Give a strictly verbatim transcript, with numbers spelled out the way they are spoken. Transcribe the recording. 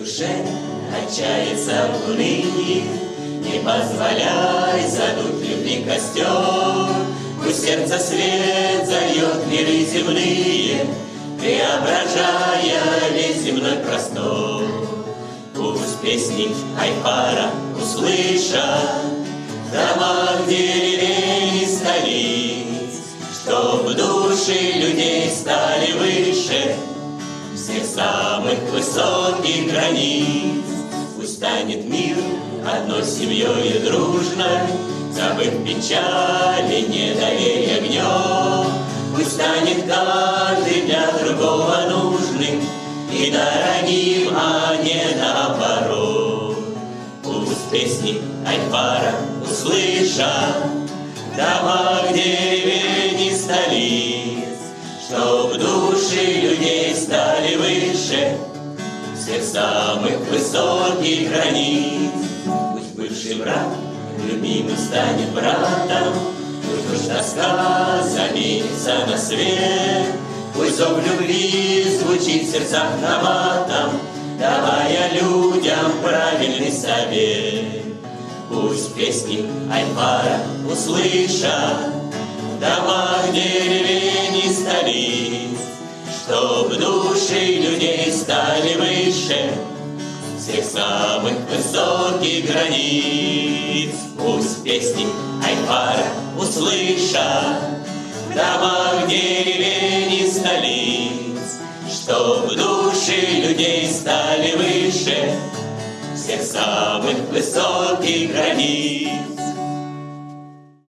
душе отчаяться в унынии, не позволяй задуть любви костер. Пусть сердце свет зальет миры земные, преображая весь земной простор. Пусть песни Айфара услышат в домах деревень и столиц, чтоб души людей стали выше всех самых высоких границ. Пусть станет мир одной семьей дружной, забыв печали, недоверие, гнев. Пусть станет каждый для другого нужным и дорогим, а не наоборот. Пусть песни Айфара услышат в домах деревень и столиц, чтоб души людей стали выше всех самых высоких границ. Пусть бывший враг любимый станет братом, пусть уж тоска заменится на свет. Пусть зов любви звучит в сердцах набатом, давая людям правильный совет. Пусть песни Айфара услышат в домах деревень и столиц, чтоб души людей стали выше всех самых высоких границ. Пусть песни Айфара услышат в домах деревень и столиц, чтоб души людей стали выше всех самых высоких границ.